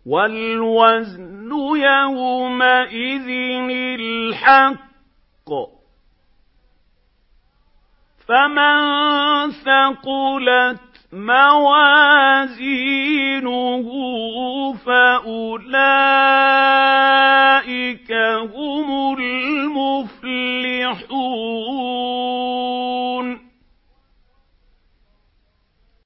وَالْوَزْنُ يَوْمَئِذٍ الْحَقُّ ۚ فَمَن ثَقُلَتْ مَوَازِينُهُ فَأُولَٰئِكَ هُمُ الْمُفْلِحُونَ